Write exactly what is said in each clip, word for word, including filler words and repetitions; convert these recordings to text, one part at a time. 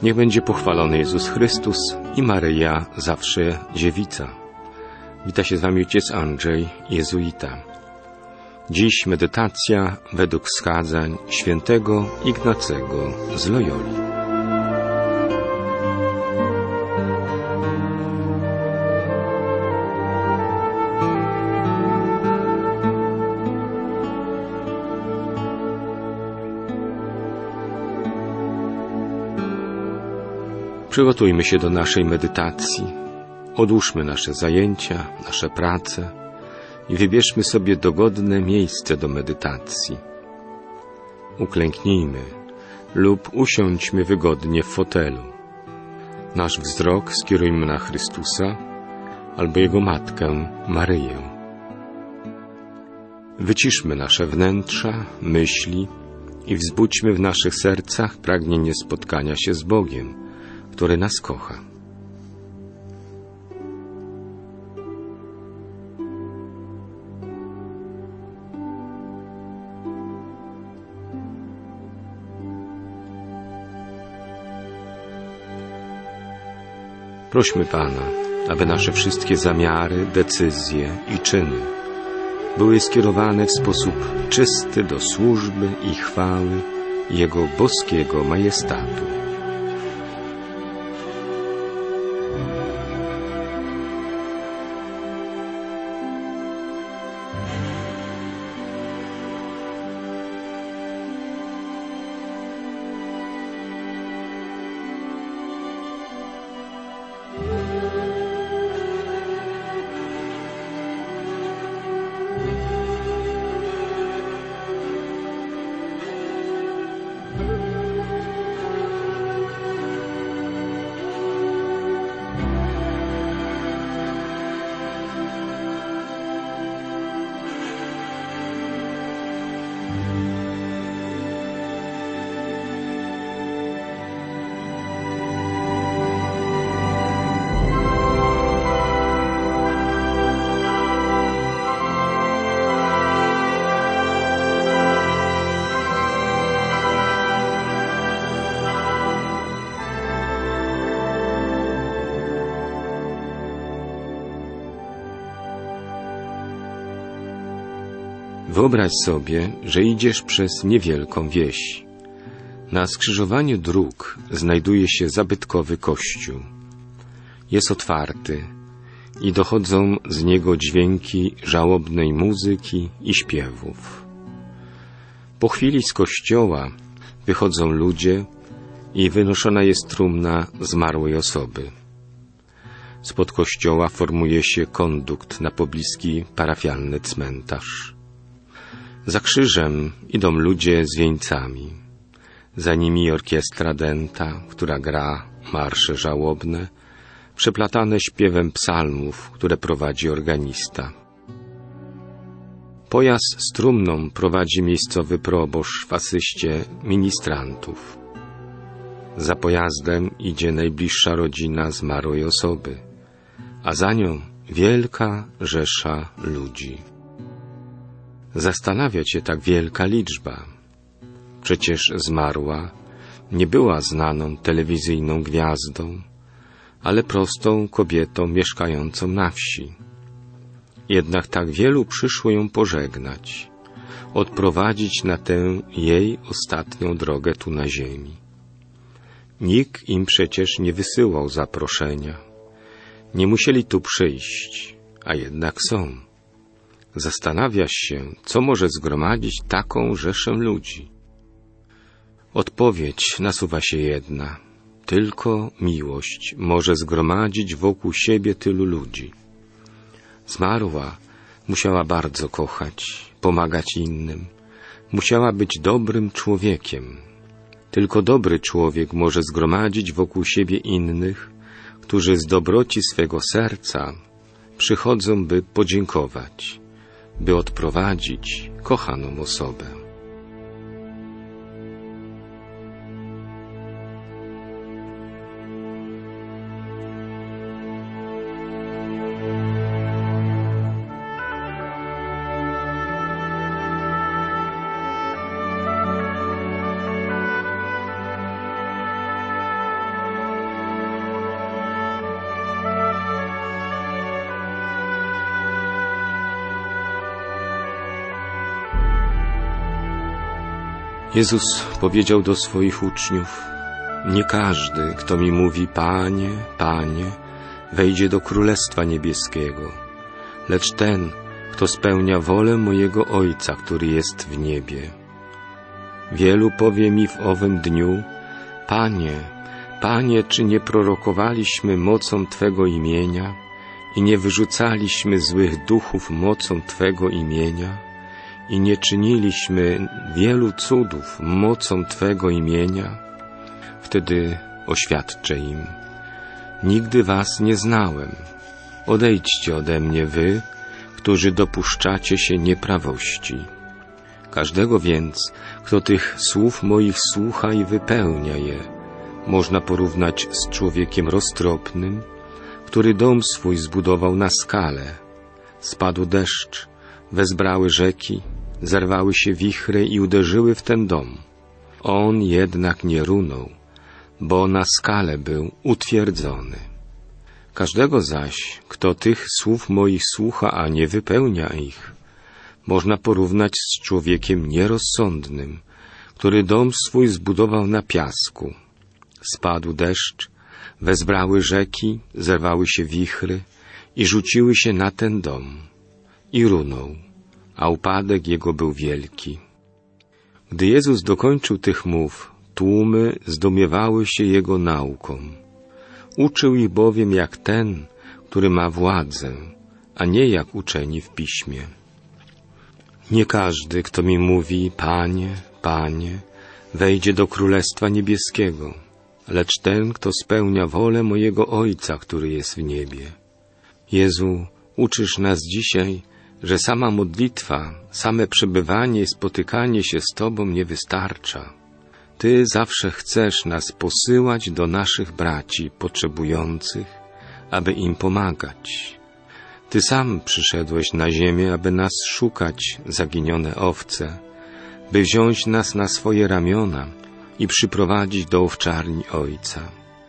Niech będzie pochwalony Jezus Chrystus i Maryja, zawsze dziewica. Wita się z wami ojciec Andrzej, jezuita. Dziś medytacja według wskazań świętego Ignacego z Loyoli. Przygotujmy się do naszej medytacji. Odłóżmy nasze zajęcia, nasze prace i wybierzmy sobie dogodne miejsce do medytacji. Uklęknijmy lub usiądźmy wygodnie w fotelu. Nasz wzrok skierujmy na Chrystusa albo Jego Matkę, Maryję. Wyciszmy nasze wnętrza, myśli i wzbudźmy w naszych sercach pragnienie spotkania się z Bogiem, który nas kocha. Prośmy Pana, aby nasze wszystkie zamiary, decyzje i czyny były skierowane w sposób czysty do służby i chwały Jego boskiego majestatu. Wyobraź sobie, że idziesz przez niewielką wieś. Na skrzyżowaniu dróg znajduje się zabytkowy kościół. Jest otwarty i dochodzą z niego dźwięki żałobnej muzyki i śpiewów. Po chwili z kościoła wychodzą ludzie i wynoszona jest trumna zmarłej osoby. Spod kościoła formuje się kondukt na pobliski parafialny cmentarz. Za krzyżem idą ludzie z wieńcami. Za nimi orkiestra dęta, która gra marsze żałobne, przeplatane śpiewem psalmów, które prowadzi organista. Pojazd z trumną prowadzi miejscowy proboszcz w asyście ministrantów. Za pojazdem idzie najbliższa rodzina zmarłej osoby, a za nią wielka rzesza ludzi. Zastanawia cię tak wielka liczba. Przecież zmarła nie była znaną telewizyjną gwiazdą, ale prostą kobietą mieszkającą na wsi. Jednak tak wielu przyszło ją pożegnać, odprowadzić na tę jej ostatnią drogę tu na ziemi. Nikt im przecież nie wysyłał zaproszenia. Nie musieli tu przyjść, a jednak są. Zastanawiasz się, co może zgromadzić taką rzeszę ludzi. Odpowiedź nasuwa się jedna. Tylko miłość może zgromadzić wokół siebie tylu ludzi. Zmarła musiała bardzo kochać, pomagać innym. Musiała być dobrym człowiekiem. Tylko dobry człowiek może zgromadzić wokół siebie innych, którzy z dobroci swego serca przychodzą, by podziękować, by odprowadzić kochaną osobę. Jezus powiedział do swoich uczniów: nie każdy, kto mi mówi Panie, Panie, wejdzie do Królestwa Niebieskiego, lecz ten, kto spełnia wolę mojego Ojca, który jest w niebie. Wielu powie mi w owym dniu: Panie, Panie, czy nie prorokowaliśmy mocą Twego imienia i nie wyrzucaliśmy złych duchów mocą Twego imienia i nie czyniliśmy wielu cudów mocą Twego imienia? Wtedy oświadczę im: nigdy was nie znałem. Odejdźcie ode mnie wy, którzy dopuszczacie się nieprawości. Każdego więc, kto tych słów moich słucha i wypełnia je, można porównać z człowiekiem roztropnym, który dom swój zbudował na skale. Spadł deszcz, wezbrały rzeki, zerwały się wichry i uderzyły w ten dom. On jednak nie runął, bo na skale był utwierdzony. Każdego zaś, kto tych słów moich słucha, a nie wypełnia ich, można porównać z człowiekiem nierozsądnym, który dom swój zbudował na piasku. Spadł deszcz, wezbrały rzeki, zerwały się wichry i rzuciły się na ten dom. I runął, a upadek jego był wielki. Gdy Jezus dokończył tych mów, tłumy zdumiewały się Jego nauką. Uczył ich bowiem jak ten, który ma władzę, a nie jak uczeni w Piśmie. Nie każdy, kto mi mówi Panie, Panie, wejdzie do Królestwa Niebieskiego, lecz ten, kto spełnia wolę mojego Ojca, który jest w niebie. Jezu, uczysz nas dzisiaj, że sama modlitwa, same przebywanie i spotykanie się z Tobą nie wystarcza. Ty zawsze chcesz nas posyłać do naszych braci potrzebujących, aby im pomagać. Ty sam przyszedłeś na ziemię, aby nas szukać, zaginione owce, by wziąć nas na swoje ramiona i przyprowadzić do owczarni Ojca.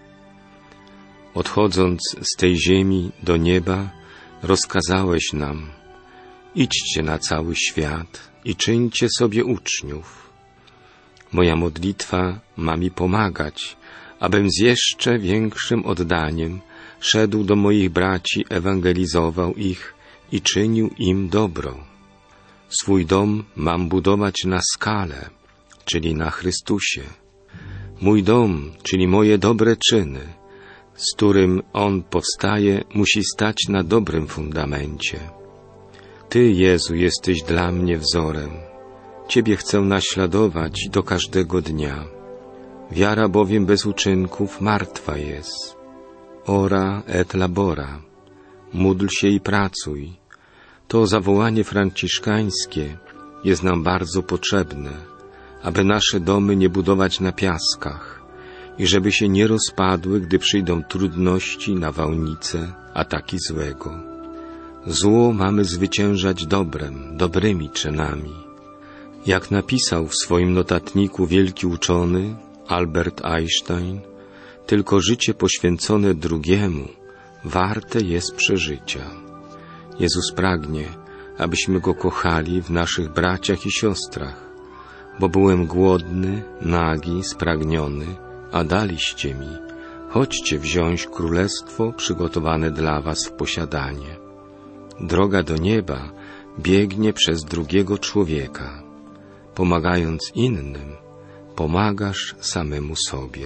Odchodząc z tej ziemi do nieba, rozkazałeś nam: idźcie na cały świat i czyńcie sobie uczniów. Moja modlitwa ma mi pomagać, abym z jeszcze większym oddaniem szedł do moich braci, ewangelizował ich i czynił im dobro. Swój dom mam budować na skale, czyli na Chrystusie. Mój dom, czyli moje dobre czyny, z którym on powstaje, musi stać na dobrym fundamencie. Ty, Jezu, jesteś dla mnie wzorem. Ciebie chcę naśladować do każdego dnia. Wiara bowiem bez uczynków martwa jest. Ora et labora. Módl się i pracuj. To zawołanie franciszkańskie jest nam bardzo potrzebne, aby nasze domy nie budować na piaskach i żeby się nie rozpadły, gdy przyjdą trudności, nawałnice, ataki złego. Zło mamy zwyciężać dobrem, dobrymi czynami. Jak napisał w swoim notatniku wielki uczony Albert Einstein, tylko życie poświęcone drugiemu warte jest przeżycia. Jezus pragnie, abyśmy Go kochali w naszych braciach i siostrach, bo byłem głodny, nagi, spragniony, a daliście mi. Chodźcie wziąć królestwo przygotowane dla was w posiadanie. Droga do nieba biegnie przez drugiego człowieka. Pomagając innym, pomagasz samemu sobie.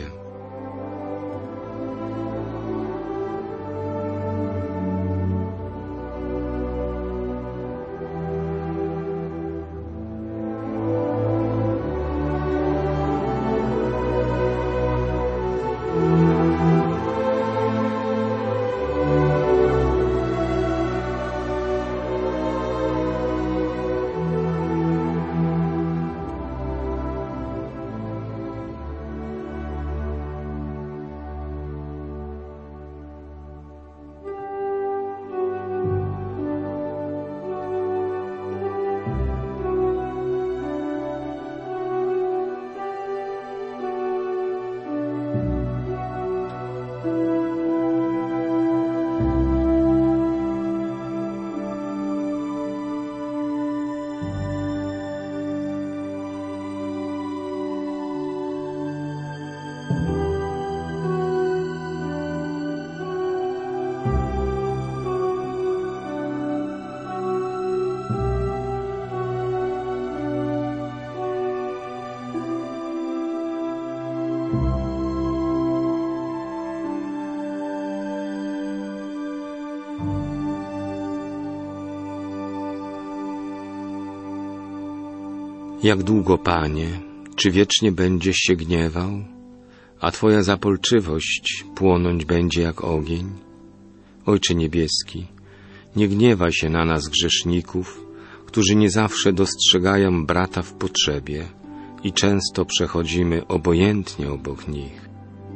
Jak długo, Panie, czy wiecznie będziesz się gniewał, a Twoja zapalczywość płonąć będzie jak ogień? Ojcze Niebieski, nie gniewaj się na nas grzeszników, którzy nie zawsze dostrzegają brata w potrzebie i często przechodzimy obojętnie obok nich.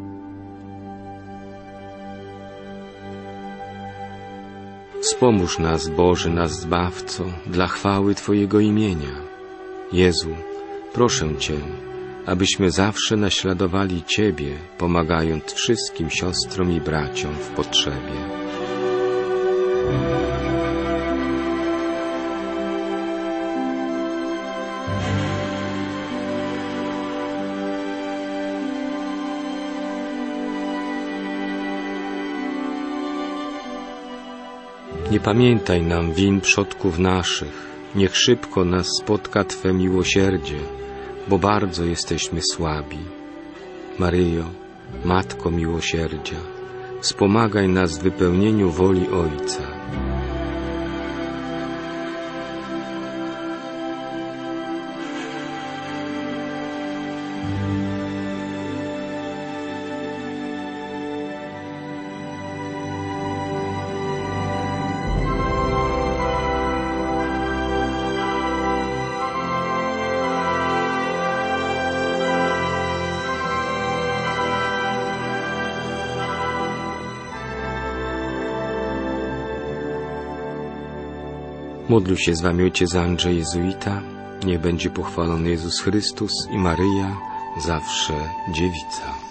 Wspomóż nas, Boże, nasz Zbawco, dla chwały Twojego imienia. Jezu, proszę Cię, abyśmy zawsze naśladowali Ciebie, pomagając wszystkim siostrom i braciom w potrzebie. Nie pamiętaj nam win przodków naszych, niech szybko nas spotka Twe miłosierdzie, bo bardzo jesteśmy słabi. Maryjo, Matko miłosierdzia, wspomagaj nas w wypełnieniu woli Ojca. Módl się z Wami ojciec Andrzej Jezuita. Niech będzie pochwalony Jezus Chrystus i Maryja, zawsze Dziewica.